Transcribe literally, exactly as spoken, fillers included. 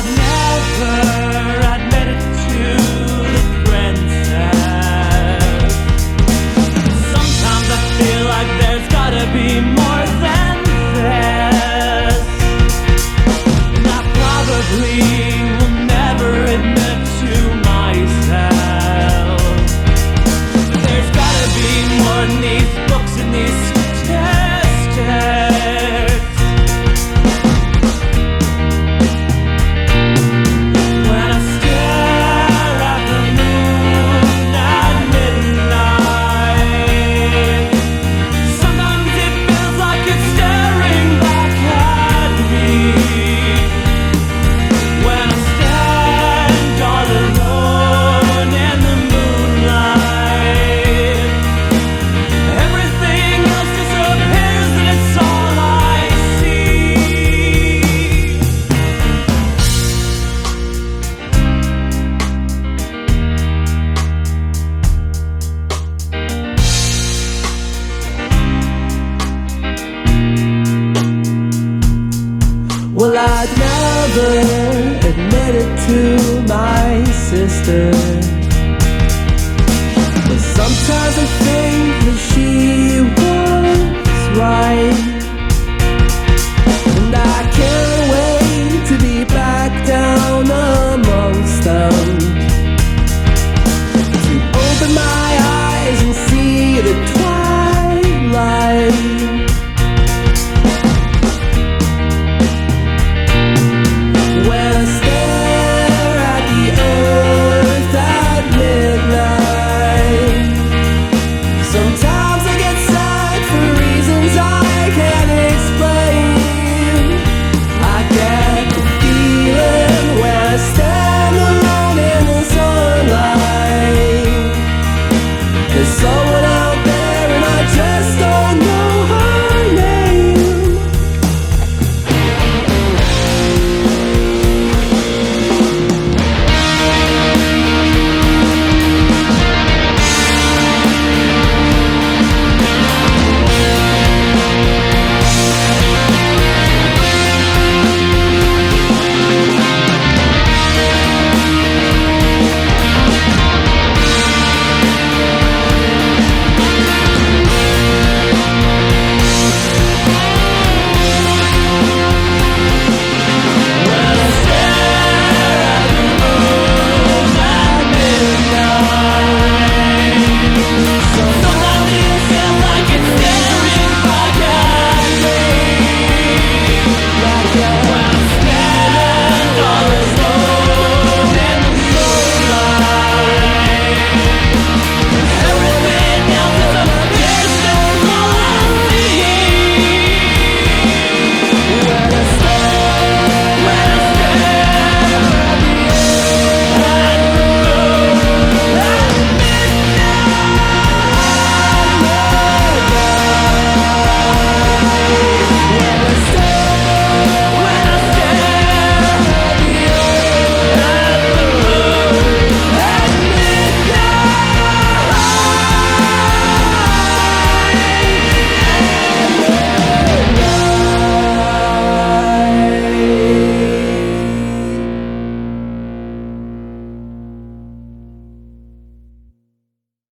I'd never admit it to the princess. Sometimes I feel like there's gotta be more than this, and I probably will never admit to myself. But there's gotta be more in these books and these statistics. When I stare at the moon at midnight, sometimes it feels like it's staring back at me. When I stand all alone in the moonlight, everything else disappears and it's all I see. Well, I'd never admit it to my sister, but sometimes I think that she was right.